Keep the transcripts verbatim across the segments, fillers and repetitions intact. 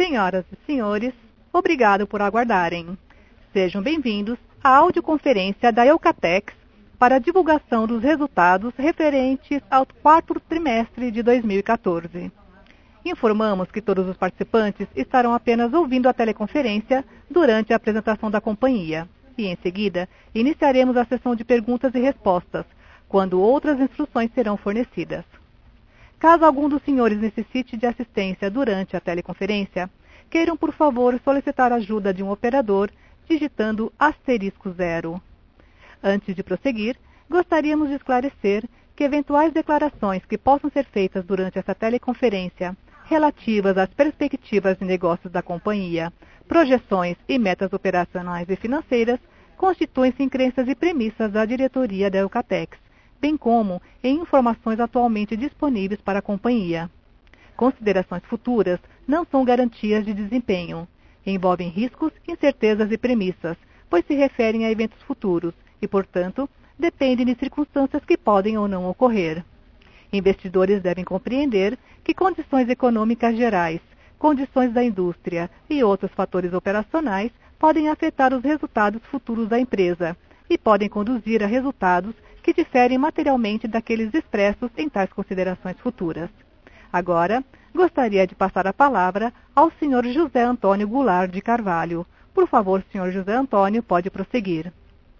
Senhoras e senhores, obrigado por aguardarem. Sejam bem-vindos à audioconferência da Eucatex para a divulgação dos resultados referentes ao quarto trimestre de dois mil e quatorze. Informamos que todos os participantes estarão apenas ouvindo a teleconferência durante a apresentação da companhia e, em seguida, iniciaremos a sessão de perguntas e respostas, quando outras instruções serão fornecidas. Caso algum dos senhores necessite de assistência durante a teleconferência, queiram, por favor, solicitar ajuda de um operador digitando asterisco zero. Antes de prosseguir, gostaríamos de esclarecer que eventuais declarações que possam ser feitas durante essa teleconferência relativas às perspectivas de negócios da companhia, projeções e metas operacionais e financeiras constituem-se em crenças e premissas da diretoria da Eucatex, bem como em informações atualmente disponíveis para a companhia. Considerações futuras não são garantias de desempenho. Envolvem riscos, incertezas e premissas, pois se referem a eventos futuros e, portanto, dependem de circunstâncias que podem ou não ocorrer. Investidores devem compreender que condições econômicas gerais, condições da indústria e outros fatores operacionais podem afetar os resultados futuros da empresa e podem conduzir a resultados que diferem materialmente daqueles expressos em tais considerações futuras. Agora, gostaria de passar a palavra ao senhor José Antônio Goulart de Carvalho. Por favor, senhor José Antônio, pode prosseguir.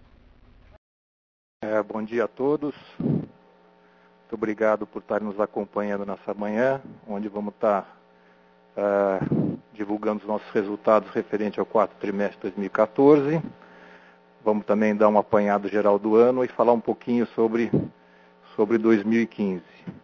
É, bom dia a todos. Muito obrigado por estar nos acompanhando nessa manhã, onde vamos estar uh, divulgando os nossos resultados referentes ao quarto trimestre de dois mil e quatorze. Vamos também dar um apanhado geral do ano e falar um pouquinho sobre, sobre dois mil e quinze.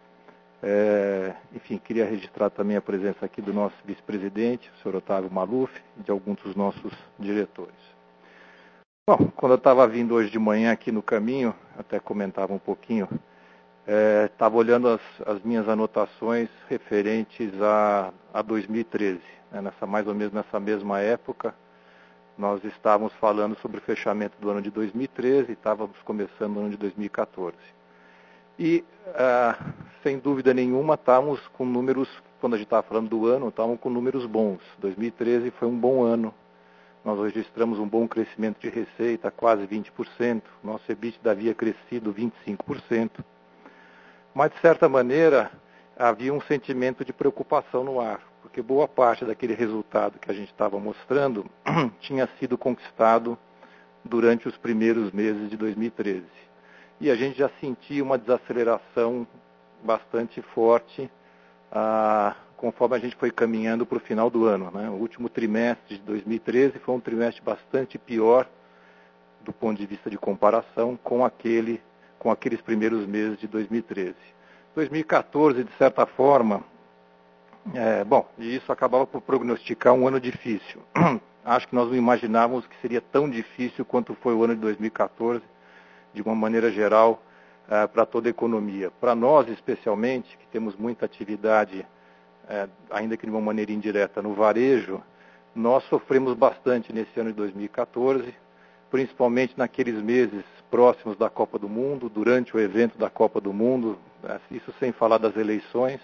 É, enfim, queria registrar também a presença aqui do nosso vice-presidente, o senhor Otávio Maluf, e de alguns dos nossos diretores. Bom, quando eu estava vindo hoje de manhã aqui no caminho, até comentava um pouquinho, estava é, olhando as, as minhas anotações referentes a, a dois mil e treze. Né, nessa, mais ou menos nessa mesma época, nós estávamos falando sobre o fechamento do ano de dois mil e treze e estávamos começando o ano de dois mil e quatorze. E, ah, sem dúvida nenhuma, estávamos com números, quando a gente estava falando do ano, estávamos com números bons. dois mil e treze foi um bom ano. Nós registramos um bom crescimento de receita, quase vinte por cento. Nosso EBITDA havia crescido vinte e cinco por cento. Mas, de certa maneira, havia um sentimento de preocupação no ar, porque boa parte daquele resultado que a gente estava mostrando tinha sido conquistado durante os primeiros meses de dois mil e treze. E a gente já sentia uma desaceleração bastante forte ah, conforme a gente foi caminhando para o final do ano. Né? O último trimestre de dois mil e treze foi um trimestre bastante pior do ponto de vista de comparação com aquele com aqueles primeiros meses de dois mil e treze. dois mil e quatorze, de certa forma, é, bom, e isso acabava por prognosticar um ano difícil. Acho que nós não imaginávamos que seria tão difícil quanto foi o ano de dois mil e quatorze, de uma maneira geral, é, para toda a economia. Para nós, especialmente, que temos muita atividade, é, ainda que de uma maneira indireta, no varejo, nós sofremos bastante nesse ano de dois mil e quatorze, principalmente naqueles meses próximos da Copa do Mundo, durante o evento da Copa do Mundo, isso sem falar das eleições.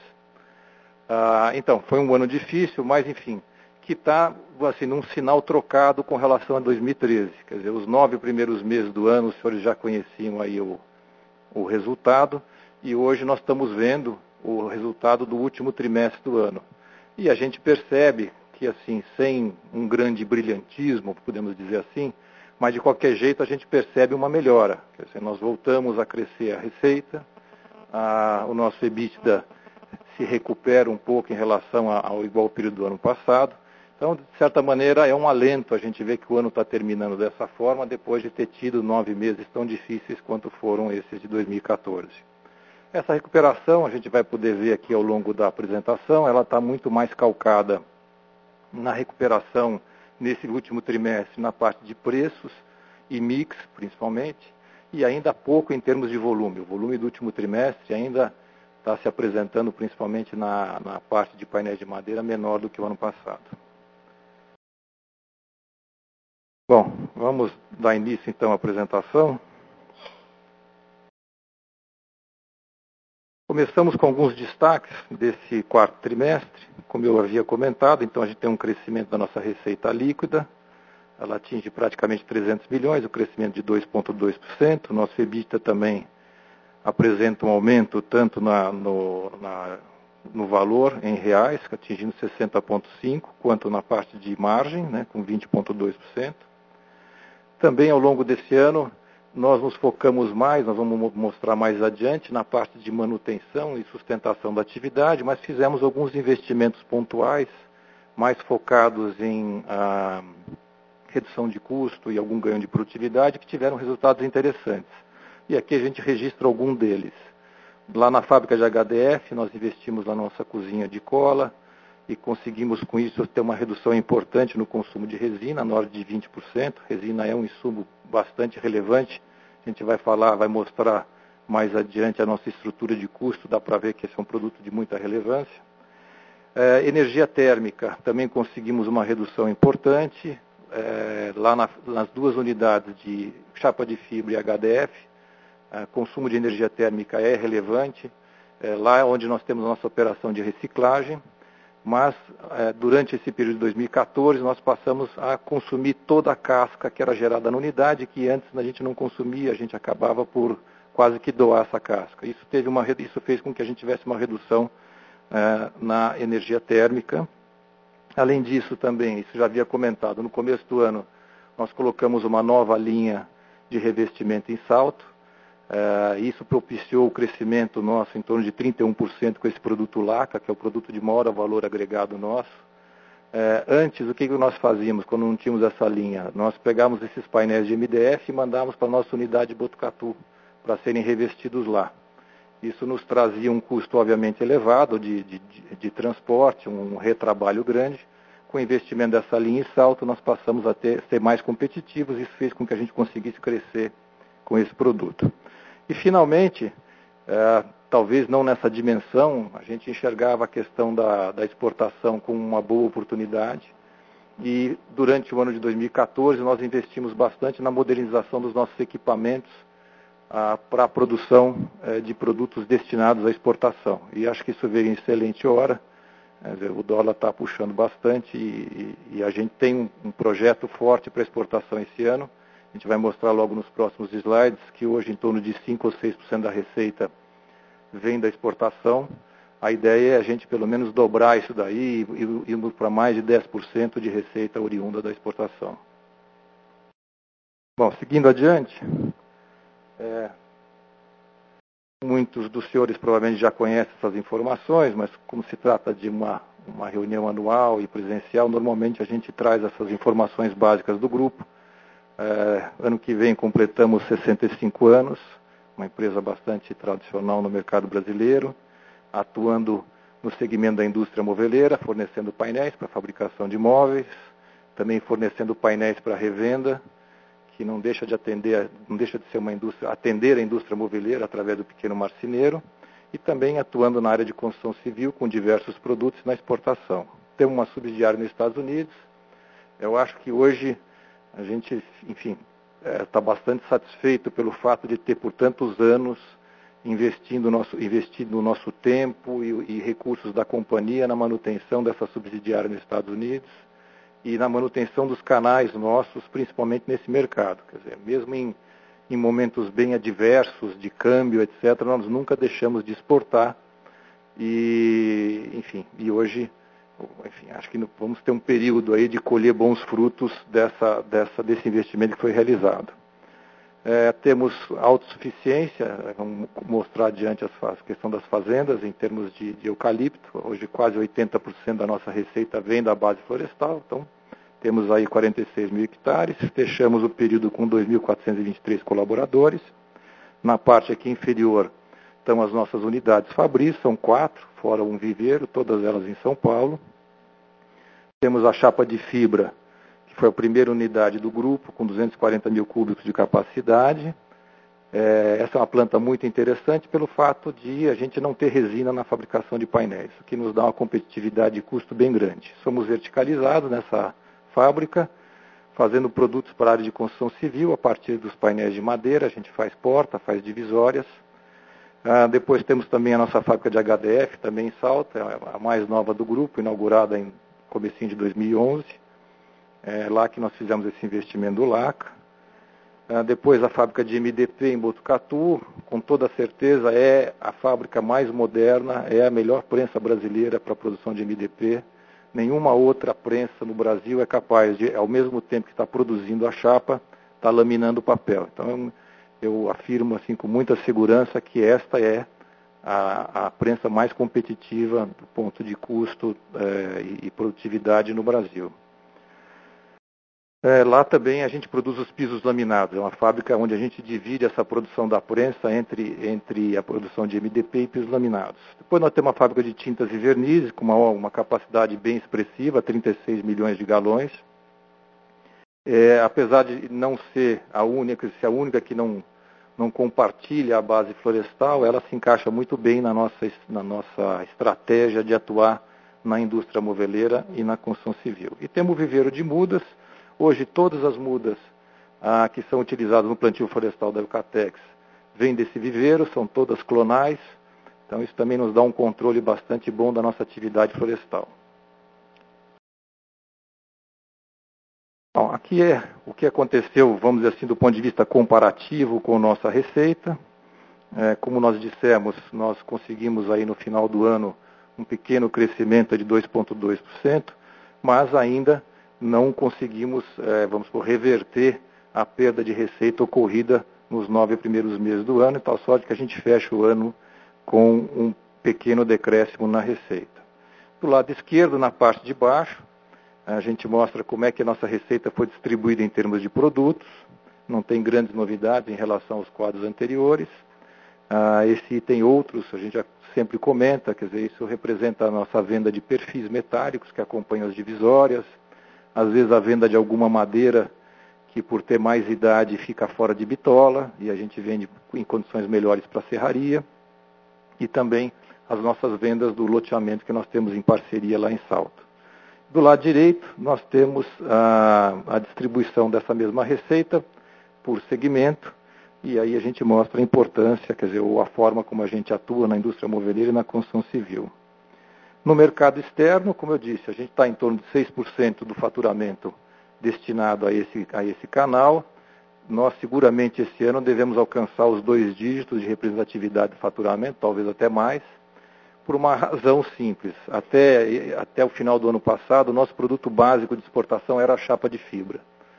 Ah, então, foi um ano difícil, mas, enfim, que está assim, num sinal trocado com relação a dois mil e treze. Quer dizer, os nove primeiros meses do ano, os senhores já conheciam aí o, o resultado, e hoje nós estamos vendo o resultado do último trimestre do ano. E a gente percebe que, assim, sem um grande brilhantismo, podemos dizer assim, mas de qualquer jeito a gente percebe uma melhora. Quer dizer, nós voltamos a crescer a receita, a, o nosso EBITDA se recupera um pouco em relação ao igual período do ano passado. Então, de certa maneira, é um alento a gente ver que o ano está terminando dessa forma, depois de ter tido nove meses tão difíceis quanto foram esses de dois mil e quatorze. Essa recuperação, a gente vai poder ver aqui ao longo da apresentação, ela está muito mais calcada na recuperação nesse último trimestre, na parte de preços e mix, principalmente, e ainda pouco em termos de volume. O volume do último trimestre ainda está se apresentando principalmente na, na parte de painéis de madeira menor do que o ano passado. Bom, vamos dar início então à apresentação. Começamos com alguns destaques desse quarto trimestre. Como eu havia comentado, então a gente tem um crescimento da nossa receita líquida. Ela atinge praticamente trezentos milhões, o crescimento de dois vírgula dois por cento. Nosso EBITDA também apresenta um aumento tanto na, no, na, no valor em reais, atingindo sessenta vírgula cinco por cento, quanto na parte de margem, né, com vinte vírgula dois por cento. Também ao longo desse ano, nós nos focamos mais, nós vamos mostrar mais adiante, na parte de manutenção e sustentação da atividade, mas fizemos alguns investimentos pontuais, mais focados em ah, redução de custo e algum ganho de produtividade, que tiveram resultados interessantes. E aqui a gente registra algum deles. Lá na fábrica de H D F, nós investimos na nossa cozinha de cola e conseguimos com isso ter uma redução importante no consumo de resina, na ordem de vinte por cento. Resina é um insumo bastante relevante. A gente vai falar, vai mostrar mais adiante a nossa estrutura de custo, dá para ver que esse é um produto de muita relevância. É, energia térmica, também conseguimos uma redução importante. É, lá na, nas duas unidades de chapa de fibra e H D F, é, consumo de energia térmica é relevante. É, lá é onde nós temos a nossa operação de reciclagem. Mas, é, durante esse período de dois mil e quatorze, nós passamos a consumir toda a casca que era gerada na unidade, que antes a gente não consumia, a gente acabava por quase que doar essa casca. Isso, teve uma, isso fez com que a gente tivesse uma redução é, na energia térmica. Além disso também, isso já havia comentado, no começo do ano nós colocamos uma nova linha de revestimento em Salto. Uh, isso propiciou o crescimento nosso em torno de trinta e um por cento com esse produto Laca, que é o produto de maior valor agregado nosso. Uh, antes, o que nós fazíamos quando não tínhamos essa linha? Nós pegávamos esses painéis de M D F e mandávamos para a nossa unidade de Botucatu, para serem revestidos lá. Isso nos trazia um custo, obviamente, elevado de, de, de, de transporte, um retrabalho grande. Com o investimento dessa linha em Salto, nós passamos a ter, ser mais competitivos e isso fez com que a gente conseguisse crescer com esse produto. E, finalmente, é, talvez não nessa dimensão, a gente enxergava a questão da, da exportação como uma boa oportunidade. E, durante o ano de dois mil e quatorze, nós investimos bastante na modernização dos nossos equipamentos ah, para a produção eh, de produtos destinados à exportação. E acho que isso veio em excelente hora. Quer dizer, o dólar está puxando bastante e, e, e a gente tem um, um projeto forte para exportação esse ano. A gente vai mostrar logo nos próximos slides que hoje em torno de cinco ou seis por cento da receita vem da exportação. A ideia é a gente pelo menos dobrar isso daí e ir para mais de dez por cento de receita oriunda da exportação. Bom, seguindo adiante, é, muitos dos senhores provavelmente já conhecem essas informações, mas como se trata de uma, uma reunião anual e presencial, normalmente a gente traz essas informações básicas do grupo. É, ano que vem completamos sessenta e cinco anos, uma empresa bastante tradicional no mercado brasileiro, atuando no segmento da indústria moveleira, fornecendo painéis para fabricação de móveis, também fornecendo painéis para revenda, que não deixa de atender, não deixa de ser uma indústria, atender a indústria moveleira através do pequeno marceneiro, e também atuando na área de construção civil com diversos produtos na exportação. Temos uma subsidiária nos Estados Unidos. Eu acho que hoje a gente, enfim, está é, bastante satisfeito pelo fato de ter por tantos anos investindo nosso, investido o nosso tempo e, e recursos da companhia na manutenção dessa subsidiária nos Estados Unidos e na manutenção dos canais nossos, principalmente nesse mercado. Quer dizer, mesmo em, em momentos bem adversos, de câmbio, etcétera, nós nunca deixamos de exportar e, enfim, e hoje... Enfim, acho que vamos ter um período aí de colher bons frutos dessa, dessa, desse investimento que foi realizado. É, temos autossuficiência, vamos mostrar adiante a questão das fazendas em termos de, de eucalipto. Hoje quase oitenta por cento da nossa receita vem da base florestal, então temos aí quarenta e seis mil hectares. Fechamos o período com dois mil quatrocentos e vinte e três colaboradores. Na parte aqui inferior estão as nossas unidades Fabris, são quatro, fora um viveiro, todas elas em São Paulo. Temos a chapa de fibra, que foi a primeira unidade do grupo, com duzentos e quarenta mil cúbicos de capacidade. É, essa é uma planta muito interessante pelo fato de a gente não ter resina na fabricação de painéis, o que nos dá uma competitividade de custo bem grande. Somos verticalizados nessa fábrica, fazendo produtos para a área de construção civil, a partir dos painéis de madeira, a gente faz porta, faz divisórias. Ah, depois temos também a nossa fábrica de H D F, também em Salto, é a mais nova do grupo, inaugurada em comecinho de dois mil e onze. É lá que nós fizemos esse investimento do LACA. Ah, depois a fábrica de M D P em Botucatu, com toda certeza é a fábrica mais moderna, é a melhor prensa brasileira para a produção de M D P. Nenhuma outra prensa no Brasil é capaz de, ao mesmo tempo que está produzindo a chapa, estar tá laminando o papel. Então, eu afirmo assim com muita segurança que esta é a, a prensa mais competitiva do ponto de custo eh, e, e produtividade no Brasil. É, lá também a gente produz os pisos laminados, é uma fábrica onde a gente divide essa produção da prensa entre, entre a produção de M D P e pisos laminados. Depois nós temos uma fábrica de tintas e vernizes com uma, uma capacidade bem expressiva, trinta e seis milhões de galões. É, apesar de não ser a única, ser a única que não, não compartilha a base florestal, ela se encaixa muito bem na nossa, na nossa estratégia de atuar na indústria moveleira e na construção civil. E temos o viveiro de mudas. Hoje todas as mudas ah, que são utilizadas no plantio florestal da Eucatex vêm desse viveiro, são todas clonais, então isso também nos dá um controle bastante bom da nossa atividade florestal. Bom, aqui é o que aconteceu, vamos dizer assim, do ponto de vista comparativo com nossa receita. É, como nós dissemos, nós conseguimos aí no final do ano um pequeno crescimento de dois vírgula dois por cento, mas ainda não conseguimos, é, vamos por, reverter a perda de receita ocorrida nos nove primeiros meses do ano, de tal sorte que a gente fecha o ano com um pequeno decréscimo na receita. Do lado esquerdo, na parte de baixo, a gente mostra como é que a nossa receita foi distribuída em termos de produtos. Não tem grandes novidades em relação aos quadros anteriores. Ah, esse item outros, a gente já sempre comenta, quer dizer, isso representa a nossa venda de perfis metálicos que acompanham as divisórias, às vezes a venda de alguma madeira que por ter mais idade fica fora de bitola e a gente vende em condições melhores para a serraria, e também as nossas vendas do loteamento que nós temos em parceria lá em Salto. Do lado direito, nós temos a, a distribuição dessa mesma receita por segmento, e aí a gente mostra a importância, quer dizer, a forma como a gente atua na indústria moveleira e na construção civil. No mercado externo, como eu disse, a gente está em torno de seis por cento do faturamento destinado a esse, a esse canal. Nós, seguramente, esse ano devemos alcançar os dois dígitos de representatividade de faturamento, talvez até mais, por uma razão simples. Até, até o final do ano passado, o nosso produto básico de exportação era a chapa de fibra.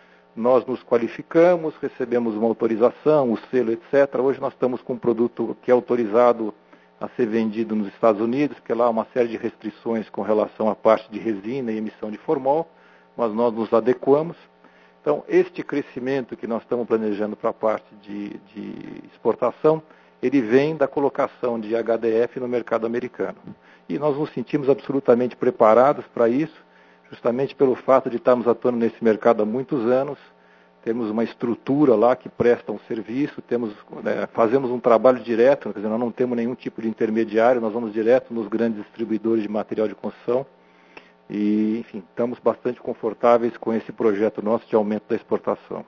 Nós nos qualificamos, recebemos uma autorização, o selo, etcétera. Hoje nós estamos com um produto que é autorizado a ser vendido nos Estados Unidos, porque lá há uma série de restrições com relação à parte de resina e emissão de formol, mas nós nos adequamos. Então, este crescimento que nós estamos planejando para a parte de, de exportação, ele vem da colocação de H D F no mercado americano. E nós nos sentimos absolutamente preparados para isso, justamente pelo fato de estarmos atuando nesse mercado há muitos anos, temos uma estrutura lá que presta um serviço, temos, né, fazemos um trabalho direto, quer dizer, nós não temos nenhum tipo de intermediário, nós vamos direto nos grandes distribuidores de material de construção e, enfim, estamos bastante confortáveis com esse projeto nosso de aumento da exportação.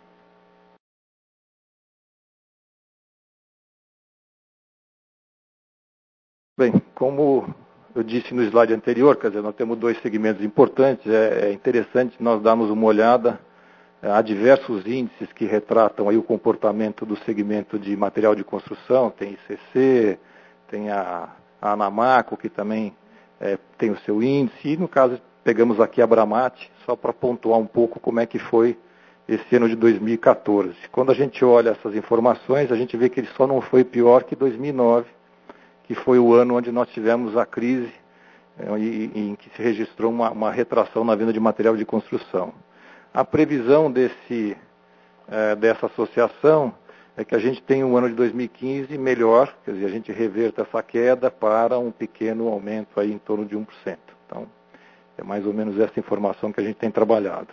Bem, como eu disse no slide anterior, quer dizer, nós temos dois segmentos importantes, é, é interessante nós darmos uma olhada. Há diversos índices que retratam aí o comportamento do segmento de material de construção, tem I C C, tem a, a Anamaco, que também é, tem o seu índice, e no caso pegamos aqui a Bramate, só para pontuar um pouco como é que foi esse ano de dois mil e quatorze. Quando a gente olha essas informações, a gente vê que ele só não foi pior que dois mil e nove, que foi o ano onde nós tivemos a crise, é, em que se registrou uma, uma retração na venda de material de construção. A previsão desse, é, dessa associação é que a gente tenha um ano de dois mil e quinze melhor, quer dizer, a gente reverta essa queda para um pequeno aumento aí em torno de um por cento. Então, é mais ou menos essa informação que a gente tem trabalhado.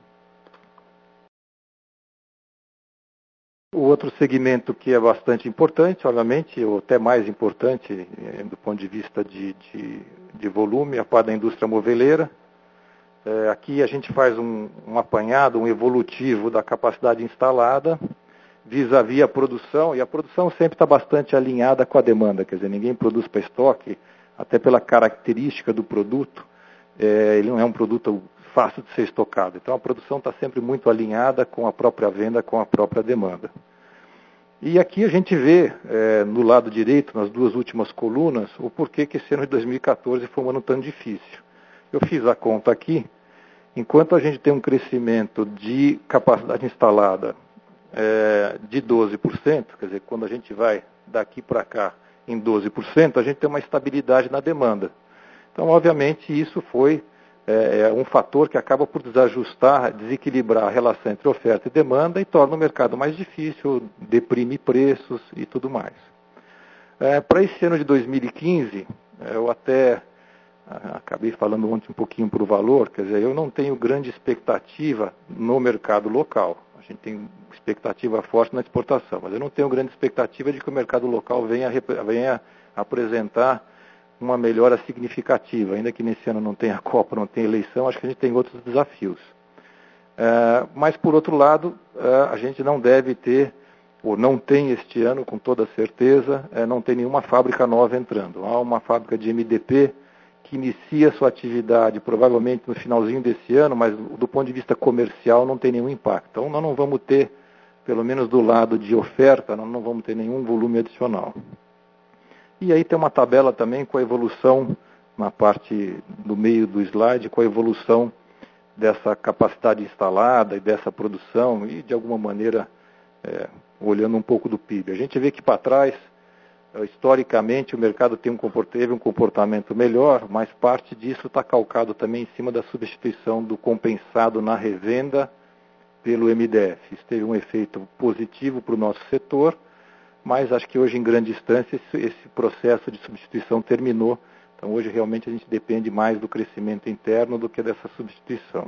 O outro segmento que é bastante importante, obviamente, ou até mais importante do ponto de vista de, de, de volume, é a parte da indústria moveleira. É, aqui a gente faz um, um apanhado, um evolutivo da capacidade instalada. vis-à-vis a produção, e a produção sempre está bastante alinhada com a demanda, quer dizer, ninguém produz para estoque, até pela característica do produto, é, ele não é um produto fácil de ser estocado. Então a produção está sempre muito alinhada com a própria venda, com a própria demanda. E aqui a gente vê, é, no lado direito, nas duas últimas colunas, o porquê que esse ano de dois mil e quatorze foi um ano tão difícil. Eu fiz a conta aqui, enquanto a gente tem um crescimento de capacidade instalada é, de doze por cento, quer dizer, quando a gente vai daqui para cá em doze por cento, a gente tem uma estabilidade na demanda. Então, obviamente, isso foi é, um fator que acaba por desajustar, desequilibrar a relação entre oferta e demanda e torna o mercado mais difícil, deprime preços e tudo mais. É, para esse ano de dois mil e quinze, eu até acabei falando ontem um pouquinho para o valor, quer dizer, eu não tenho grande expectativa no mercado local. A gente tem expectativa forte na exportação, mas eu não tenho grande expectativa de que o mercado local venha, venha apresentar uma melhora significativa, ainda que nesse ano não tenha Copa, não tenha eleição, acho que a gente tem outros desafios. É, mas, por outro lado, é, a gente não deve ter, ou não tem este ano, com toda certeza, é, não tem nenhuma fábrica nova entrando. Há uma fábrica de M D P que inicia sua atividade provavelmente no finalzinho desse ano, mas do ponto de vista comercial não tem nenhum impacto. Então nós não vamos ter, pelo menos do lado de oferta, nós não vamos ter nenhum volume adicional. E aí tem uma tabela também com a evolução, na parte do meio do slide, com a evolução dessa capacidade instalada e dessa produção e, de alguma maneira, é, olhando um pouco do P I B. A gente vê que para trás, historicamente, o mercado tem um, teve um comportamento melhor, mas parte disso está calcado também em cima da substituição do compensado na revenda pelo M D F. Isso teve um efeito positivo para o nosso setor, mas acho que hoje, em grande instância, esse, esse processo de substituição terminou. Então, hoje, realmente, a gente depende mais do crescimento interno do que dessa substituição.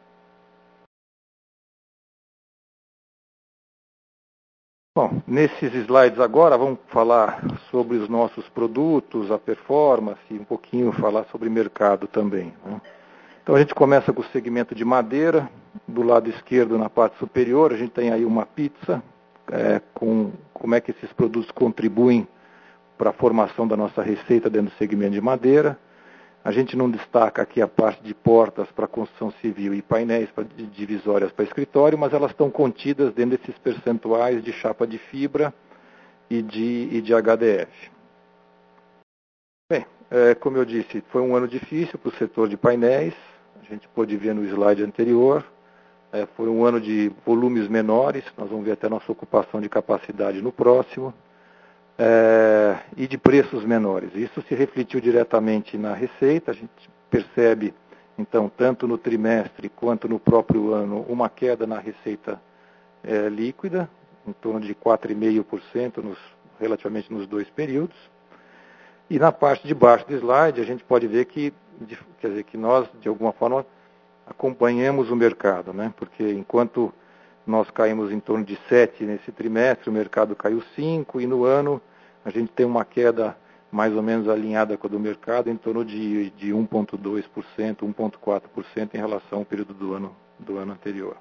Bom, nesses slides agora, vamos falar sobre os nossos produtos, a performance, e um pouquinho falar sobre mercado também, né? Então, a gente começa com o segmento de madeira. Do lado esquerdo, na parte superior, a gente tem aí uma pizza, é, com como é que esses produtos contribuem para a formação da nossa receita dentro do segmento de madeira. A gente não destaca aqui a parte de portas para construção civil e painéis para divisórias para escritório, mas elas estão contidas dentro desses percentuais de chapa de fibra e de, e de H D F. Bem, é, como eu disse, foi um ano difícil para o setor de painéis. A gente pôde ver no slide anterior. É, foi um ano de volumes menores, nós vamos ver até nossa ocupação de capacidade no próximo, é, e de preços menores. Isso se refletiu diretamente na receita. A gente percebe, então, tanto no trimestre quanto no próprio ano, uma queda na receita é, líquida, em torno de quatro vírgula cinco por cento nos, relativamente nos dois períodos. E na parte de baixo do slide, a gente pode ver que, quer dizer, que nós, de alguma forma, acompanhamos o mercado, né? Porque enquanto nós caímos em torno de sete nesse trimestre, o mercado caiu cinco, e no ano a gente tem uma queda mais ou menos alinhada com a do mercado, em torno de, de um vírgula dois por cento, um vírgula quatro por cento em relação ao período do ano, do ano anterior.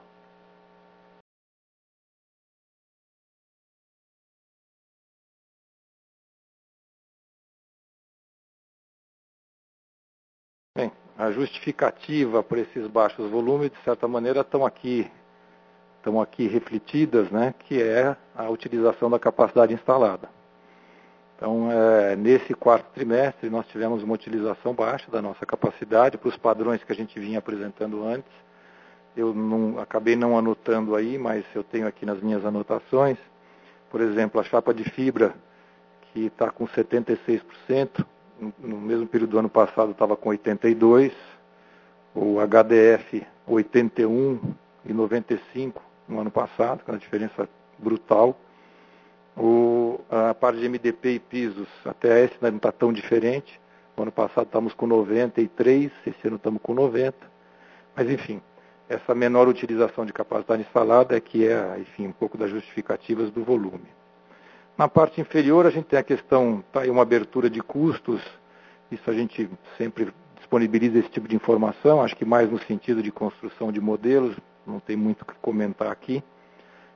Bem, a justificativa para esses baixos volumes, de certa maneira, estão aqui, estão aqui refletidas, né, que é a utilização da capacidade instalada. Então, é, nesse quarto trimestre, nós tivemos uma utilização baixa da nossa capacidade para os padrões que a gente vinha apresentando antes. Eu não, acabei não anotando aí, mas eu tenho aqui nas minhas anotações, por exemplo, a chapa de fibra, que está com setenta e seis por cento, no mesmo período do ano passado estava com oitenta e dois por cento, o H D F oitenta e um por cento e noventa e cinco por cento no ano passado, com uma diferença brutal. O, a parte de M D P e pisos, até esse não está tão diferente. No ano passado estávamos com noventa e três por cento, esse ano estamos com noventa por cento. Mas, enfim, essa menor utilização de capacidade instalada é que é, enfim, um pouco das justificativas do volume. Na parte inferior, a gente tem a questão, está aí uma abertura de custos. Isso a gente sempre disponibiliza esse tipo de informação, acho que mais no sentido de construção de modelos, não tem muito o que comentar aqui.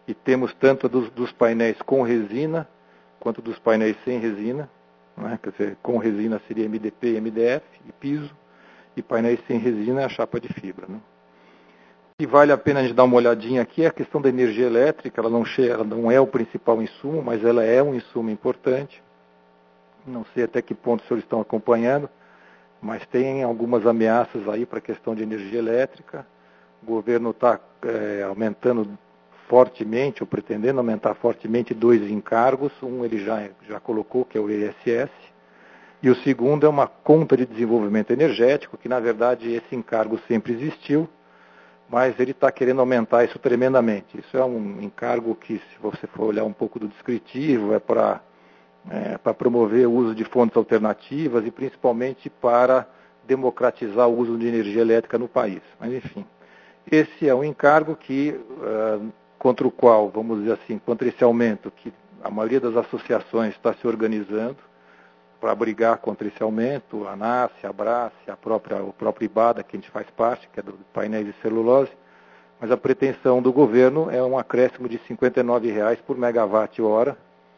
e temos tanto dos, dos painéis com resina, quanto dos painéis sem resina, né? Quer dizer, com resina seria M D P, M D F e piso, e painéis sem resina é a chapa de fibra, né? E vale a pena a gente dar uma olhadinha aqui, é a questão da energia elétrica, ela não, chega, ela não é o principal insumo, mas ela é um insumo importante. Não sei até que ponto os senhores estão acompanhando, mas tem algumas ameaças aí para a questão de energia elétrica. O governo está é, aumentando fortemente, ou pretendendo aumentar fortemente, dois encargos. Um ele já, já colocou, que é o I S S, e o segundo é uma conta de desenvolvimento energético, que na verdade esse encargo sempre existiu, mas ele está querendo aumentar isso tremendamente. Isso é um encargo que, se você for olhar um pouco do descritivo, é para é, para promover o uso de fontes alternativas e principalmente para democratizar o uso de energia elétrica no país. Mas, enfim, esse é um encargo que, uh, contra o qual, vamos dizer assim, contra esse aumento, que a maioria das associações está se organizando para brigar contra esse aumento, a ANASE, a Abrace, a própria, o próprio IBADA, que a gente faz parte, que é do painéis de celulose, mas a pretensão do governo é um acréscimo de cinquenta e nove reais por megawatt-hora,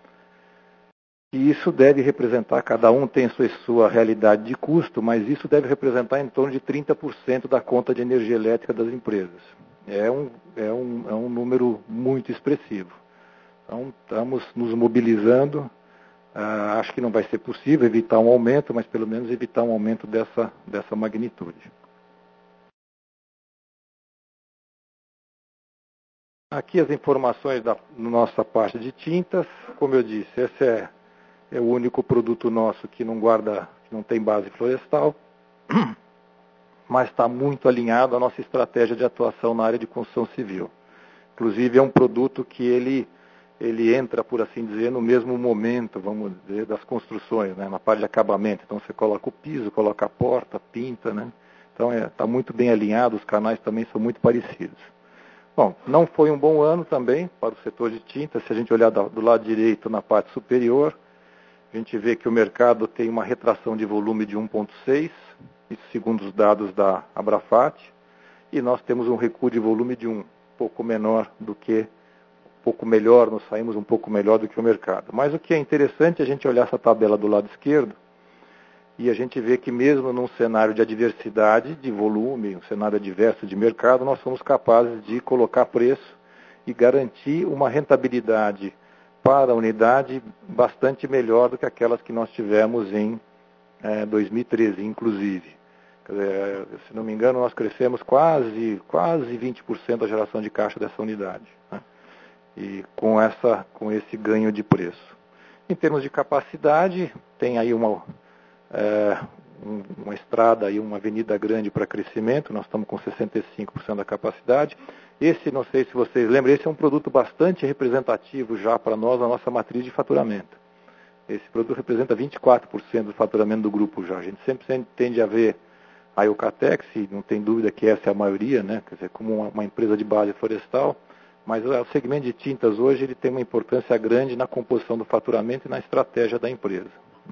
e isso deve representar, cada um tem sua, sua realidade de custo, mas isso deve representar em torno de trinta por cento da conta de energia elétrica das empresas. É um, é um, é um número muito expressivo. Então, estamos nos mobilizando. Uh, acho que não vai ser possível evitar um aumento, mas pelo menos evitar um aumento dessa, dessa magnitude. Aqui as informações da nossa parte de tintas. Como eu disse, esse é, é o único produto nosso que não guarda, que não tem base florestal, mas está muito alinhado à nossa estratégia de atuação na área de construção civil. Inclusive é um produto que ele ele entra, por assim dizer, no mesmo momento, vamos dizer, das construções, né, na parte de acabamento. Então você coloca o piso, coloca a porta, pinta, né? Então está é, muito bem alinhado, os canais também são muito parecidos. Bom, não foi um bom ano também para o setor de tinta. Se a gente olhar do lado direito, na parte superior, a gente vê que o mercado tem uma retração de volume de um vírgula seis, isso segundo os dados da Abrafat, e nós temos um recuo de volume de um pouco menor do que pouco melhor, nós saímos um pouco melhor do que o mercado. Mas o que é interessante é a gente olhar essa tabela do lado esquerdo e a gente vê que mesmo num cenário de adversidade de volume, um cenário adverso de mercado, nós somos capazes de colocar preço e garantir uma rentabilidade para a unidade bastante melhor do que aquelas que nós tivemos em é, dois mil e treze, inclusive. Quer dizer, se não me engano, nós crescemos quase, quase vinte por cento da geração de caixa dessa unidade, né? E com, essa, com esse ganho de preço. Em termos de capacidade, tem aí uma, é, uma estrada e uma avenida grande para crescimento, nós estamos com sessenta e cinco por cento da capacidade. Esse, não sei se vocês lembram, esse é um produto bastante representativo já para nós, a nossa matriz de faturamento. Esse produto representa vinte e quatro por cento do faturamento do grupo já. A gente sempre tende a ver a Eucatex, e não tem dúvida que essa é a maioria, né? Quer dizer, como uma, uma empresa de base florestal. Mas o segmento de tintas hoje ele tem uma importância grande na composição do faturamento e na estratégia da empresa.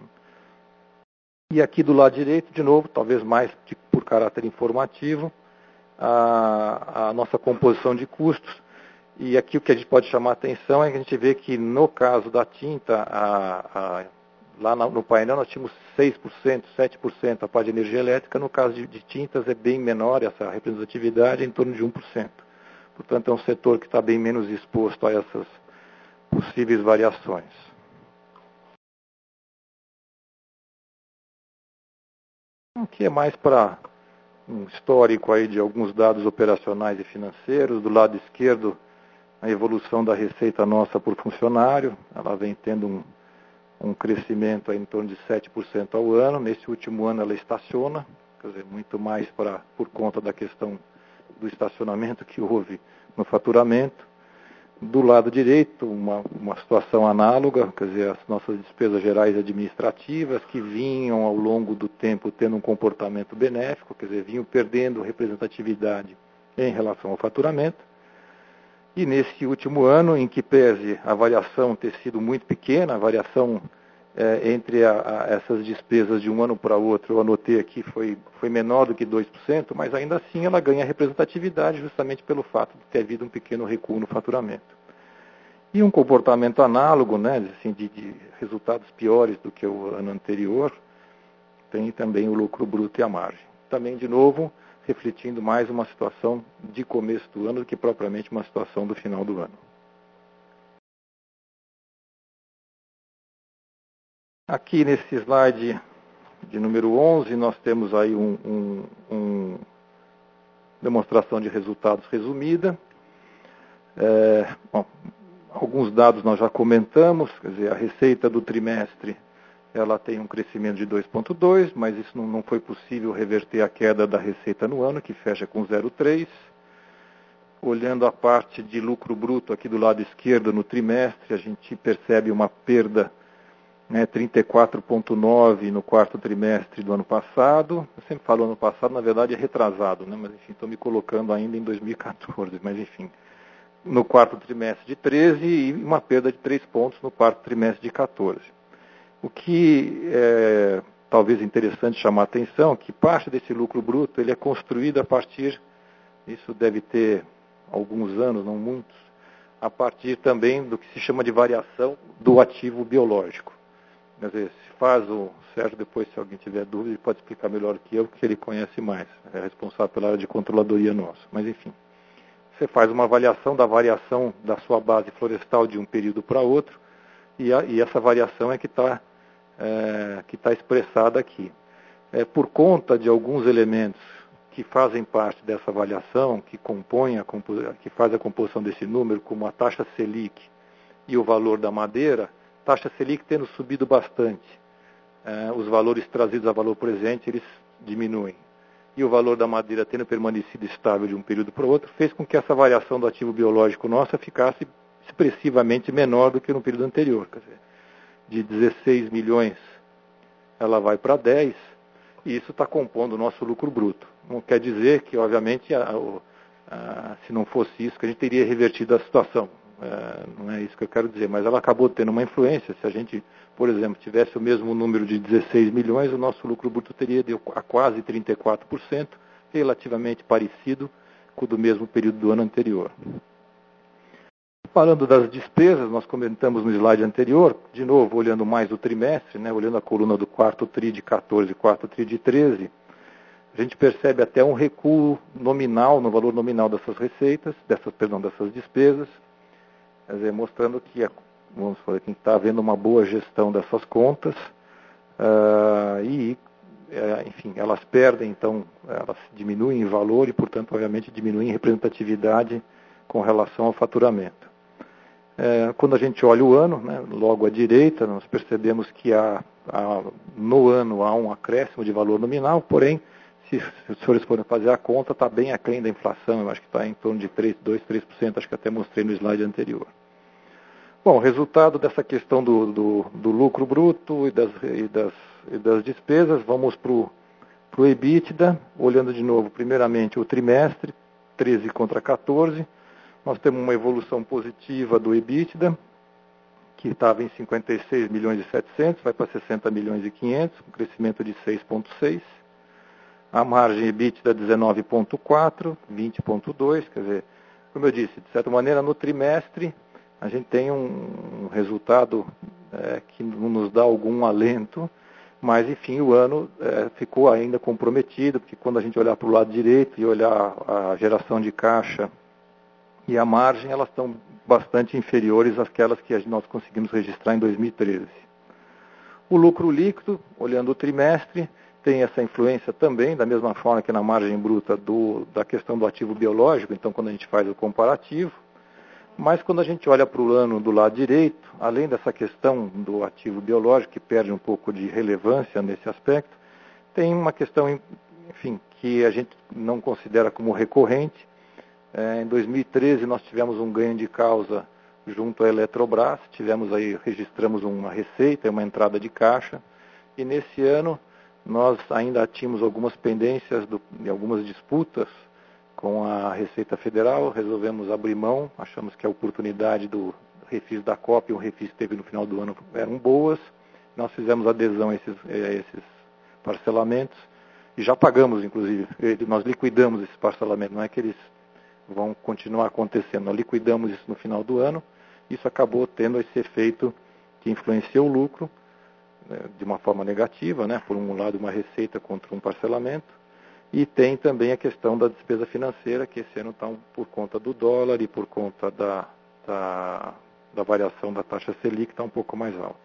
E aqui do lado direito, de novo, talvez mais por caráter informativo, a, a nossa composição de custos. E aqui o que a gente pode chamar a atenção é que a gente vê que no caso da tinta, a, a, lá no painel nós tínhamos seis por cento, sete por cento a parte de energia elétrica, no caso de, de tintas é bem menor, essa representatividade é em torno de um por cento. Portanto, é um setor que está bem menos exposto a essas possíveis variações. Aqui é mais para um histórico aí de alguns dados operacionais e financeiros. Do lado esquerdo, a evolução da receita nossa por funcionário. Ela vem tendo um, um crescimento aí em torno de sete por cento ao ano. Nesse último ano ela estaciona, quer dizer, muito mais pra, por conta da questão do estacionamento que houve no faturamento. Do lado direito, uma, uma situação análoga, quer dizer, as nossas despesas gerais administrativas que vinham ao longo do tempo tendo um comportamento benéfico, quer dizer, vinham perdendo representatividade em relação ao faturamento. E nesse último ano, em que pese a variação ter sido muito pequena, a variação É, entre a, a, essas despesas de um ano para outro, eu anotei aqui, foi, foi menor do que dois por cento, mas ainda assim ela ganha representatividade justamente pelo fato de ter havido um pequeno recuo no faturamento. E um comportamento análogo, né, assim, de, de resultados piores do que o ano anterior, tem também o lucro bruto e a margem. Também, de novo, refletindo mais uma situação de começo do ano do que propriamente uma situação do final do ano. Aqui nesse slide de número onze, nós temos aí uma um, um demonstração de resultados resumida. É, bom, alguns dados nós já comentamos, quer dizer, a receita do trimestre ela tem um crescimento de dois vírgula dois, mas isso não, não foi possível reverter a queda da receita no ano, que fecha com zero vírgula três. Olhando a parte de lucro bruto aqui do lado esquerdo no trimestre, a gente percebe uma perda, né, trinta e quatro vírgula nove no quarto trimestre do ano passado. Eu sempre falo ano passado, na verdade é retrasado, né, mas enfim, estou me colocando ainda em dois mil e quatorze, mas enfim. No quarto trimestre de treze e uma perda de três pontos no quarto trimestre de quatorze. O que é talvez interessante chamar a atenção é que parte desse lucro bruto ele é construído a partir, isso deve ter alguns anos, não muitos, a partir também do que se chama de variação do ativo biológico. Quer dizer, se faz o Sérgio, depois se alguém tiver dúvida, ele pode explicar melhor que eu, porque ele conhece mais, é responsável pela área de controladoria nossa. Mas enfim, você faz uma avaliação da variação da sua base florestal de um período para outro, e, a, e essa variação é que está é, que está expressada aqui. É, por conta de alguns elementos que fazem parte dessa avaliação, que compõem a que faz a composição desse número, como a taxa Selic e o valor da madeira, taxa Selic tendo subido bastante. É, os valores trazidos a valor presente, eles diminuem. E o valor da madeira tendo permanecido estável de um período para o outro, fez com que essa variação do ativo biológico nossa ficasse expressivamente menor do que no período anterior. Quer dizer, de dezesseis milhões ela vai para dez, e isso está compondo o nosso lucro bruto. Não quer dizer que, obviamente, a, a, se não fosse isso, que a gente teria revertido a situação. É, não é isso que eu quero dizer, mas ela acabou tendo uma influência. Se a gente, por exemplo, tivesse o mesmo número de dezesseis milhões, o nosso lucro bruto teria ido a quase trinta e quatro por cento, relativamente parecido com o do mesmo período do ano anterior. Falando das despesas, nós comentamos no slide anterior, de novo, olhando mais o trimestre, né, olhando a coluna do quarto tri de quatorze e quarto tri de treze, a gente percebe até um recuo nominal, no valor nominal dessas receitas, dessas, perdão, dessas despesas, quer dizer, mostrando que, vamos falar, que está havendo uma boa gestão dessas contas, uh, e, uh, enfim, elas perdem, então, elas diminuem em valor e, portanto, obviamente, diminuem em representatividade com relação ao faturamento. É, quando a gente olha o ano, né, logo à direita, nós percebemos que há, há, no ano há um acréscimo de valor nominal, porém, se, se os senhores forem fazer a conta, está bem aquém da inflação, eu acho que está em torno de três, dois, três por cento, acho que até mostrei no slide anterior. Bom, resultado dessa questão do, do, do lucro bruto e das, e das, e das despesas, vamos para o EBITDA, olhando de novo, primeiramente, o trimestre, treze contra quatorze. Nós temos uma evolução positiva do EBITDA, que estava em cinquenta e seis milhões e setecentos, vai para sessenta milhões e quinhentos, um crescimento de seis vírgula seis. A margem EBITDA dezenove vírgula quatro, vinte vírgula dois, quer dizer, como eu disse, de certa maneira, no trimestre, a gente tem um, um resultado é, que nos dá algum alento, mas, enfim, o ano é, ficou ainda comprometido, porque quando a gente olhar para o lado direito e olhar a geração de caixa e a margem, elas estão bastante inferiores àquelas que nós conseguimos registrar em dois mil e treze. O lucro líquido, olhando o trimestre, tem essa influência também, da mesma forma que na margem bruta do, da questão do ativo biológico, então quando a gente faz o comparativo, mas quando a gente olha para o ano do lado direito, além dessa questão do ativo biológico, que perde um pouco de relevância nesse aspecto, tem uma questão, enfim, que a gente não considera como recorrente. É, em dois mil e treze nós tivemos um ganho de causa junto à Eletrobras, tivemos aí, registramos uma receita, uma entrada de caixa, e nesse ano nós ainda tínhamos algumas pendências do, de algumas disputas com a Receita Federal, resolvemos abrir mão, achamos que a oportunidade do refis da COP e o refis que teve no final do ano eram boas, nós fizemos adesão a esses, a esses parcelamentos, e já pagamos, inclusive, nós liquidamos esses parcelamentos, não é que eles vão continuar acontecendo. Nós liquidamos isso no final do ano Isso acabou tendo esse efeito que influencia o lucro, né, de uma forma negativa, né? Por um lado uma receita contra um parcelamento, e tem também a questão da despesa financeira, que esse ano está um, por conta do dólar e por conta da, da, da variação da taxa Selic, está um pouco mais alta.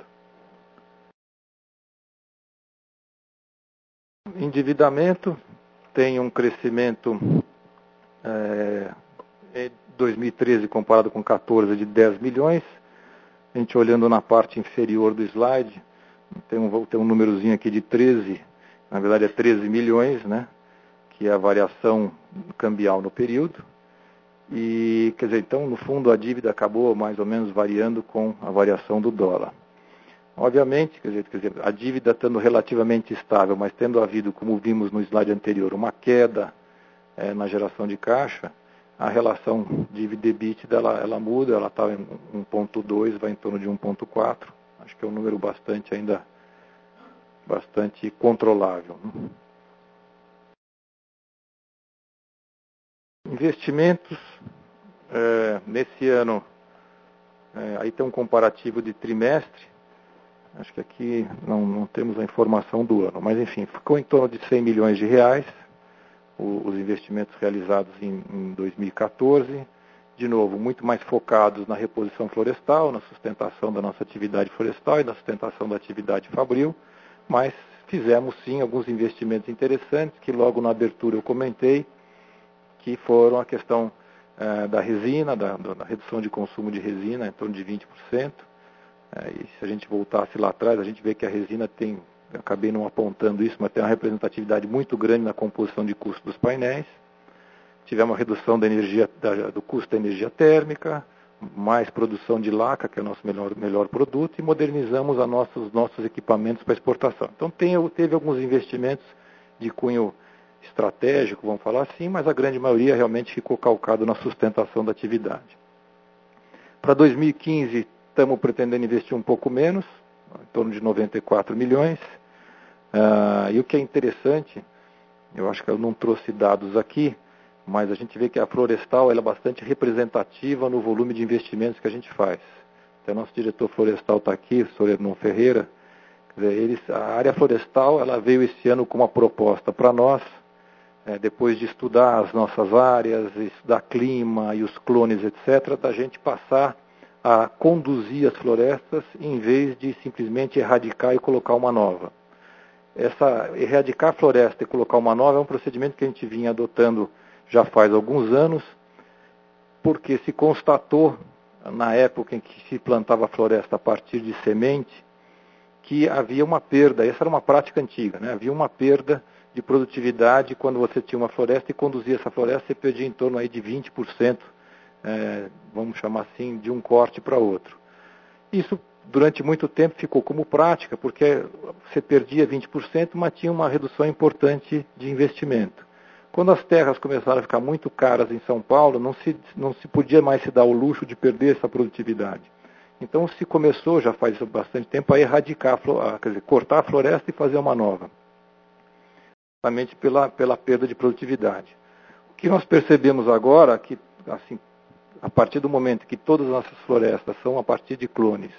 Endividamento tem um crescimento é, em dois mil e treze comparado com quatorze de dez milhões. A gente olhando na parte inferior do slide, tem um, tem um númerozinho aqui de treze, na verdade é treze milhões, né? Que é a variação cambial no período. E, quer dizer, então, no fundo, a dívida acabou mais ou menos variando com a variação do dólar. Obviamente, quer dizer, quer dizer, a dívida estando relativamente estável, mas tendo havido, como vimos no slide anterior, uma queda é, na geração de caixa, a relação dívida e EBITDA ela, ela muda, ela está em um ponto dois, vai em torno de um ponto quatro. Acho que é um número bastante ainda bastante controlável. Investimentos, é, nesse ano, é, aí tem um comparativo de trimestre. Acho que aqui não, não temos a informação do ano, mas enfim, ficou em torno de cem milhões de reais o, os investimentos realizados em, em dois mil e quatorze, de novo, muito mais focados na reposição florestal, na sustentação da nossa atividade florestal e na sustentação da atividade fabril, mas fizemos sim alguns investimentos interessantes que logo na abertura eu comentei, que foram a questão eh, da resina, da, da redução de consumo de resina em torno de vinte por cento. É, e se a gente voltasse lá atrás, a gente vê que a resina tem, eu acabei não apontando isso, mas tem uma representatividade muito grande na composição de custo dos painéis. Tivemos uma redução da energia, da, do custo da energia térmica, mais produção de laca, que é o nosso melhor, melhor produto, e modernizamos a nossos, os nossos equipamentos para exportação. Então tem, teve alguns investimentos de cunho estratégico, vamos falar assim, mas a grande maioria realmente ficou calcado na sustentação da atividade. Para dois mil e quinze, estamos pretendendo investir um pouco menos, em torno de noventa e quatro milhões. Ah, e o que é interessante, eu acho que eu não trouxe dados aqui, mas a gente vê que a florestal ela é bastante representativa no volume de investimentos que a gente faz. Então, nosso diretor florestal está aqui, o senhor Hernon Ferreira. Quer dizer, eles, a área florestal ela veio esse ano com uma proposta para nós, é, depois de estudar as nossas áreas, estudar clima e os clones, etcétera, da gente passar a conduzir as florestas em vez de simplesmente erradicar e colocar uma nova. Essa, erradicar a floresta e colocar uma nova é um procedimento que a gente vinha adotando já faz alguns anos, porque se constatou, na época em que se plantava a floresta a partir de semente, que havia uma perda, essa era uma prática antiga, né? Havia uma perda de produtividade quando você tinha uma floresta e conduzia essa floresta, você perdia em torno aí de vinte por cento, é, vamos chamar assim, de um corte para outro. Isso, durante muito tempo, ficou como prática, porque você perdia vinte por cento, mas tinha uma redução importante de investimento. Quando as terras começaram a ficar muito caras em São Paulo, não se, não se podia mais se dar o luxo de perder essa produtividade. Então se começou, já faz bastante tempo, a erradicar, a, quer dizer, cortar a floresta e fazer uma nova. Justamente pela, pela perda de produtividade. O que nós percebemos agora, que assim, a partir do momento que todas as nossas florestas são a partir de clones,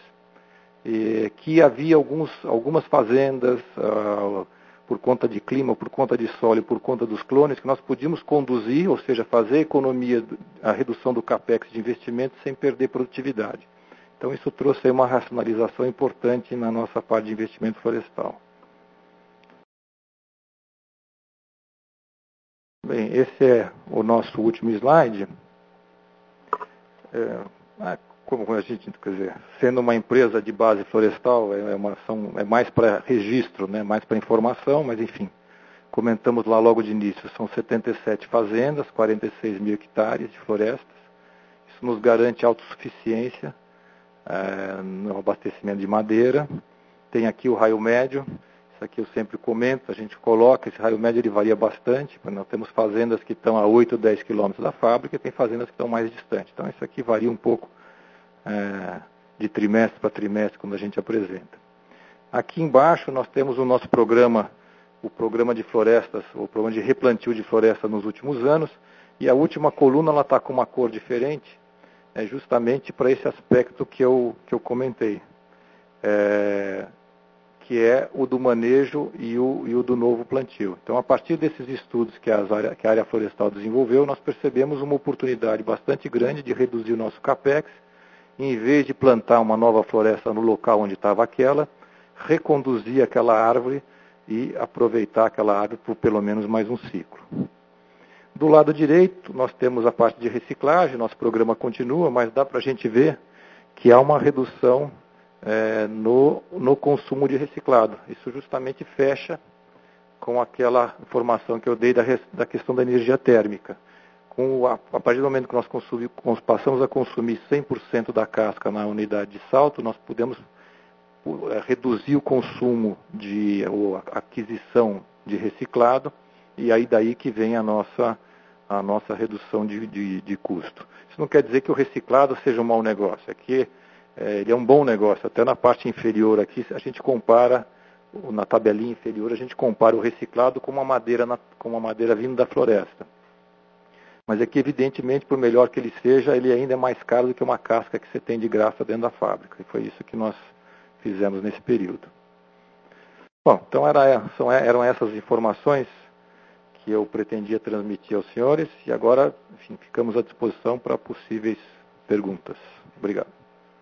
e que havia alguns, algumas fazendas, uh, por conta de clima, por conta de solo e por conta dos clones, que nós podíamos conduzir, ou seja, fazer a economia, a redução do capex de investimento sem perder produtividade. Então isso trouxe aí uma racionalização importante na nossa parte de investimento florestal. Bem, esse é o nosso último slide. É, como a gente, quer dizer, sendo uma empresa de base florestal, é, uma, são, é mais para registro, né, mais para informação, mas enfim, comentamos lá logo de início, são setenta e sete fazendas, quarenta e seis mil hectares de florestas. Isso nos garante autossuficiência é, no abastecimento de madeira. Tem aqui o raio médio, isso aqui eu sempre comento, a gente coloca, esse raio médio ele varia bastante, nós temos fazendas que estão a oito, dez quilômetros da fábrica e tem fazendas que estão mais distantes. Então isso aqui varia um pouco é, de trimestre para trimestre quando a gente apresenta. Aqui embaixo nós temos o nosso programa, o programa de florestas, o programa de replantio de floresta nos últimos anos, e a última coluna ela está com uma cor diferente, é justamente para esse aspecto que eu, que eu comentei, é, que é o do manejo e o, e o do novo plantio. Então, a partir desses estudos que, as área, que a área florestal desenvolveu, nós percebemos uma oportunidade bastante grande de reduzir o nosso capex, em vez de plantar uma nova floresta no local onde estava aquela, reconduzir aquela árvore e aproveitar aquela árvore por pelo menos mais um ciclo. Do lado direito, nós temos a parte de reciclagem, nosso programa continua, mas dá para a gente ver que há uma redução é, no, no consumo de reciclado. Isso justamente fecha com aquela informação que eu dei da, da questão da energia térmica. Com a, a partir do momento que nós consumir, passamos a consumir cem por cento da casca na unidade de salto, nós podemos reduzir o consumo de ou a aquisição de reciclado, e aí daí que vem a nossa, a nossa redução de, de, de custo. Isso não quer dizer que o reciclado seja um mau negócio, é que é, ele é um bom negócio. Até na parte inferior aqui, a gente compara, na tabelinha inferior, a gente compara o reciclado com uma madeira, na, com uma madeira vindo da floresta. Mas é que, evidentemente, por melhor que ele seja, ele ainda é mais caro do que uma casca que você tem de graça dentro da fábrica. E foi isso que nós fizemos nesse período. Bom, então era, são, eram essas informações que eu pretendia transmitir aos senhores, e agora, enfim, ficamos à disposição para possíveis perguntas. Obrigado.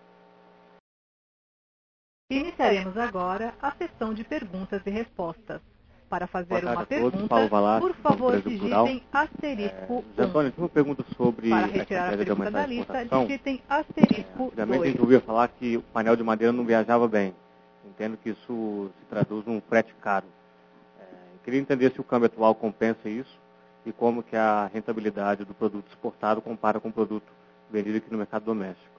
Iniciaremos agora a sessão de perguntas e respostas. Para fazer uma pergunta, Valarte, por favor, digitem asterisco é, Antônio, tem uma pergunta sobre Para retirar a pergunta da lista, digitem asterisco é, Antigamente a gente dois. ouvia falar que o painel de madeira não viajava bem. Entendo que isso se traduz num frete caro. É, queria entender se o câmbio atual compensa isso e como que a rentabilidade do produto exportado compara com o produto vendido aqui no mercado doméstico.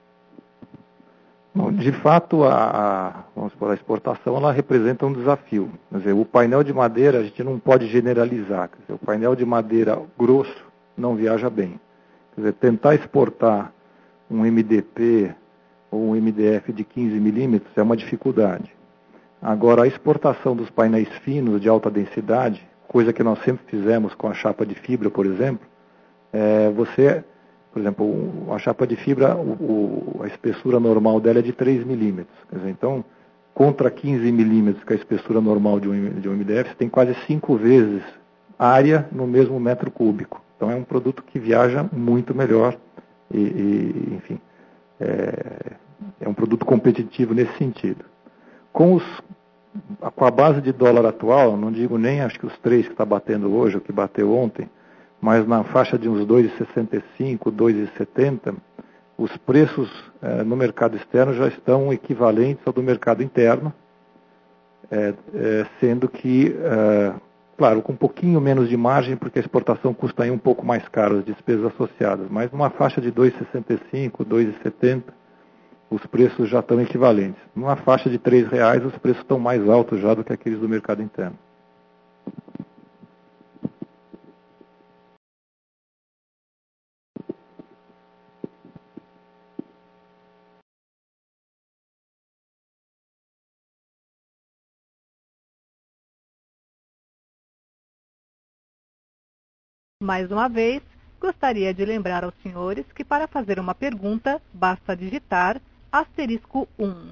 Bom, de fato, a, a, vamos supor, a exportação ela representa um desafio. Quer dizer, o painel de madeira a gente não pode generalizar. Quer dizer, o painel de madeira grosso não viaja bem. Quer dizer, tentar exportar um M D P ou um M D F de quinze milímetros é uma dificuldade. Agora, a exportação dos painéis finos de alta densidade, coisa que nós sempre fizemos com a chapa de fibra, por exemplo, é, você... Por exemplo, a chapa de fibra, o, o, a espessura normal dela é de três milímetros. Quer dizer, então, contra quinze milímetros, que é a espessura normal de um, de um M D F, você tem quase cinco vezes área no mesmo metro cúbico. Então, é um produto que viaja muito melhor e, e enfim, é, é um produto competitivo nesse sentido. Com, os, com a base de dólar atual, não digo nem acho que os três que está batendo hoje, ou que bateu ontem, mas na faixa de uns dois vírgula sessenta e cinco, dois vírgula setenta, os preços eh, no mercado externo já estão equivalentes ao do mercado interno, eh, eh, sendo que, eh, claro, com um pouquinho menos de margem, porque a exportação custa aí um pouco mais caro as despesas associadas, mas numa faixa de dois vírgula sessenta e cinco, dois vírgula setenta, os preços já estão equivalentes. Numa faixa de três reais, os preços estão mais altos já do que aqueles do mercado interno. Mais uma vez, gostaria de lembrar aos senhores que para fazer uma pergunta, basta digitar asterisco um.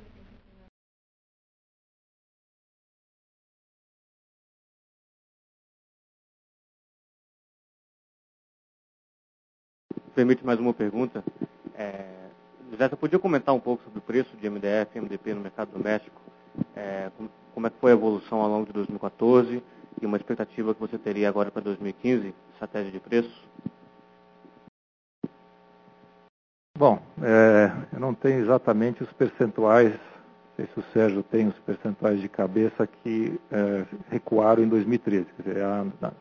Permite mais uma pergunta? É, José, você podia comentar um pouco sobre o preço de M D F e M D P no mercado doméstico? É, como, como é que foi a evolução ao longo de dois mil e quatorze e uma expectativa que você teria agora para dois mil e quinze, estratégia de preços? Bom, é, eu não tenho exatamente os percentuais, não sei se o Sérgio tem os percentuais de cabeça que é, recuaram em dois mil e treze. Quer dizer, a, a...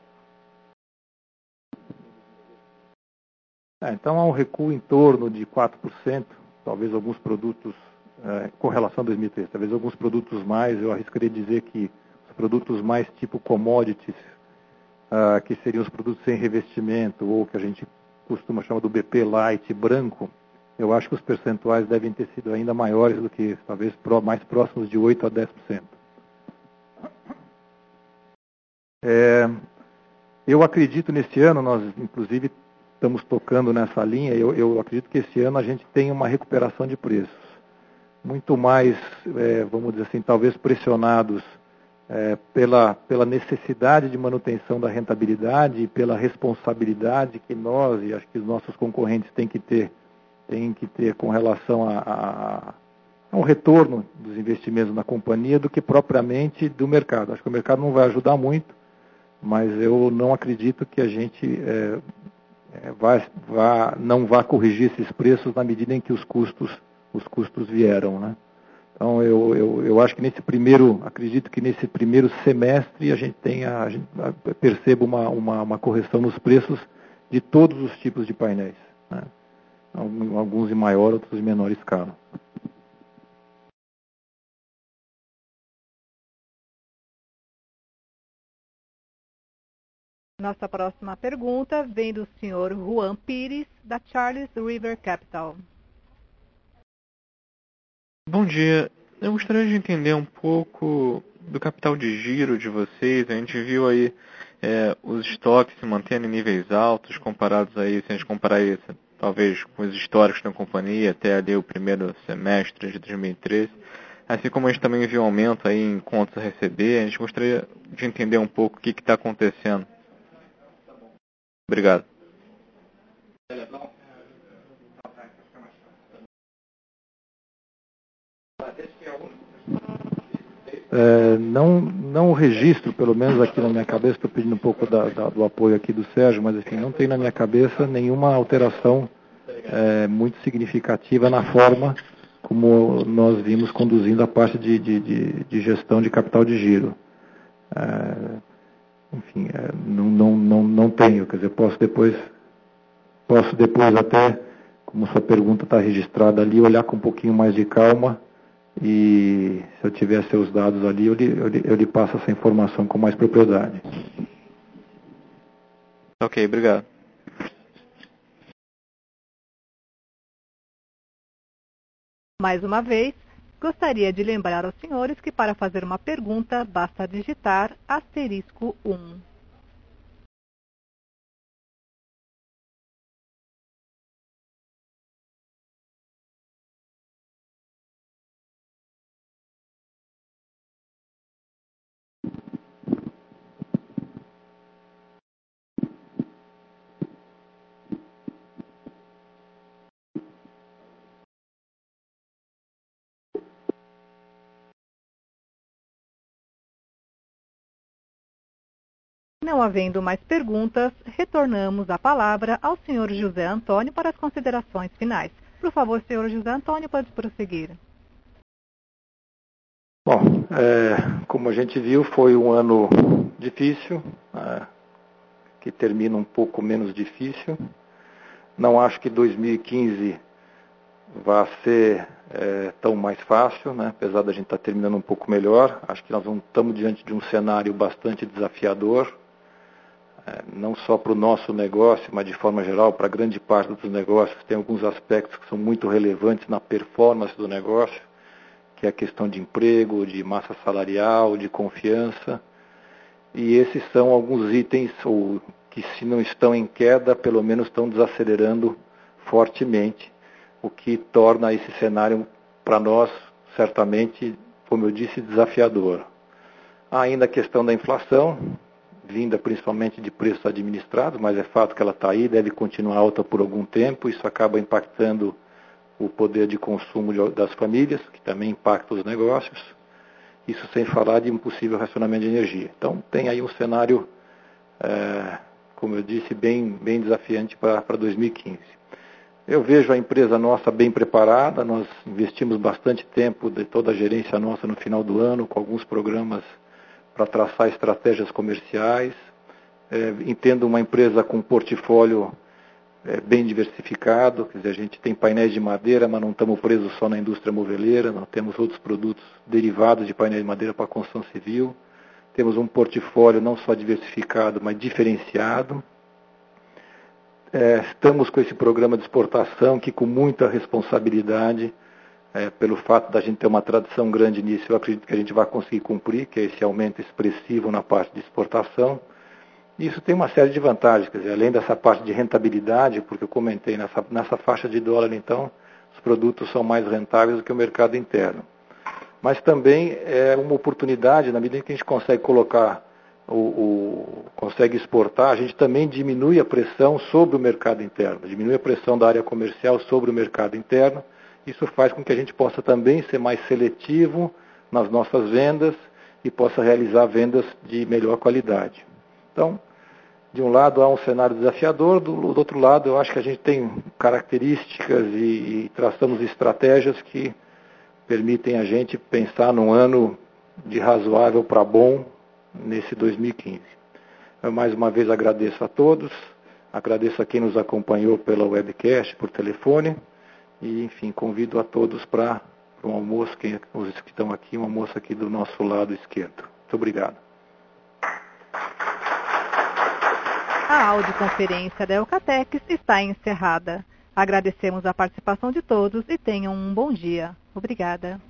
É, então há um recuo em torno de quatro por cento, talvez alguns produtos, é, com relação a dois mil e treze, talvez alguns produtos mais, eu arriscaria dizer que os produtos mais tipo commodities, ah, que seriam os produtos sem revestimento, ou que a gente costuma chamar do B P Light branco, eu acho que os percentuais devem ter sido ainda maiores do que isso, talvez mais próximos de oito a dez por cento. É, eu acredito neste ano, nós inclusive estamos tocando nessa linha. Eu, eu acredito que esse ano a gente tem uma recuperação de preços. Muito mais, é, vamos dizer assim, talvez pressionados é, pela, pela necessidade de manutenção da rentabilidade e pela responsabilidade que nós e acho que os nossos concorrentes têm que ter, têm que ter com relação a, a, ao retorno dos investimentos na companhia do que propriamente do mercado. Acho que o mercado não vai ajudar muito, mas eu não acredito que a gente é, é, vai, vai, não vá corrigir esses preços na medida em que os custos os custos vieram, né? Então eu, eu, eu acho que nesse primeiro, acredito que nesse primeiro semestre a gente tenha, a gente perceba uma, uma, uma correção nos preços de todos os tipos de painéis, né? Alguns em maior, outros em menor escala. Nossa próxima pergunta vem do senhor Juan Pires, da Charles River Capital. Bom dia. Eu gostaria de entender um pouco do capital de giro de vocês. A gente viu aí é, os estoques se mantendo em níveis altos, comparados aí, se a gente comparar isso, talvez com os históricos da companhia até ali o primeiro semestre de dois mil e treze. Assim como a gente também viu um aumento aí em contas a receber, a gente gostaria de entender um pouco o que está acontecendo. Obrigado. É, não, não registro, pelo menos aqui na minha cabeça, estou pedindo um pouco da, da, do apoio aqui do Sérgio, mas assim, não tem na minha cabeça nenhuma alteração é, muito significativa na forma como nós vimos conduzindo a parte de, de, de, de gestão de capital de giro. É, enfim, é, não, não, não, não tenho, quer dizer, posso depois, posso depois até, como sua pergunta está registrada ali, olhar com um pouquinho mais de calma. E se eu tiver seus dados ali, eu lhe, eu, lhe, eu lhe passo essa informação com mais propriedade. Ok, obrigado. Mais uma vez, gostaria de lembrar aos senhores que para fazer uma pergunta, basta digitar asterisco um. Não havendo mais perguntas, retornamos a palavra ao senhor José Antônio para as considerações finais. Por favor, senhor José Antônio, pode prosseguir. Bom, é, como a gente viu, foi um ano difícil, é, que termina um pouco menos difícil. Não acho que dois mil e quinze vai ser é, tão mais fácil, né? Apesar da gente estar terminando um pouco melhor. Acho que nós não estamos diante de um cenário bastante desafiador. Não só para o nosso negócio, mas de forma geral para grande parte dos negócios. Tem alguns aspectos que são muito relevantes na performance do negócio, que é a questão de emprego, de massa salarial, de confiança. E esses são alguns itens ou, que, se não estão em queda, pelo menos estão desacelerando fortemente, o que torna esse cenário, para nós, certamente, como eu disse, desafiador. Há ainda a questão da inflação, vinda principalmente de preços administrados, mas é fato que ela está aí, deve continuar alta por algum tempo. Isso acaba impactando o poder de consumo de, das famílias, que também impacta os negócios. Isso sem falar de um possível racionamento de energia. Então tem aí um cenário, é, como eu disse, bem, bem desafiante para dois mil e quinze. Eu vejo a empresa nossa bem preparada, nós investimos bastante tempo de toda a gerência nossa no final do ano, com alguns programas para traçar estratégias comerciais. É, entendo uma empresa com um portfólio é, bem diversificado, quer dizer, a gente tem painéis de madeira, mas não estamos presos só na indústria moveleira, nós temos outros produtos derivados de painéis de madeira para a construção civil. Temos um portfólio não só diversificado, mas diferenciado. É, estamos com esse programa de exportação que, com muita responsabilidade, É, pelo fato da gente ter uma tradição grande nisso, eu acredito que a gente vai conseguir cumprir, que é esse aumento expressivo na parte de exportação. Isso tem uma série de vantagens, quer dizer, além dessa parte de rentabilidade, porque eu comentei nessa, nessa faixa de dólar, então, os produtos são mais rentáveis do que o mercado interno. Mas também é uma oportunidade, na medida que a gente consegue colocar, o, o, consegue exportar, a gente também diminui a pressão sobre o mercado interno, diminui a pressão da área comercial sobre o mercado interno. Isso faz com que a gente possa também ser mais seletivo nas nossas vendas e possa realizar vendas de melhor qualidade. Então, de um lado há um cenário desafiador, do, do outro lado eu acho que a gente tem características e, e traçamos estratégias que permitem a gente pensar num ano de razoável para bom nesse dois mil e quinze. Eu mais uma vez agradeço a todos, agradeço a quem nos acompanhou pela webcast, por telefone, e enfim, convido a todos para um almoço, quem, os que estão aqui, um almoço aqui do nosso lado esquerdo. Muito obrigado. A audioconferência da Eucatex está encerrada. Agradecemos a participação de todos e tenham um bom dia. Obrigada.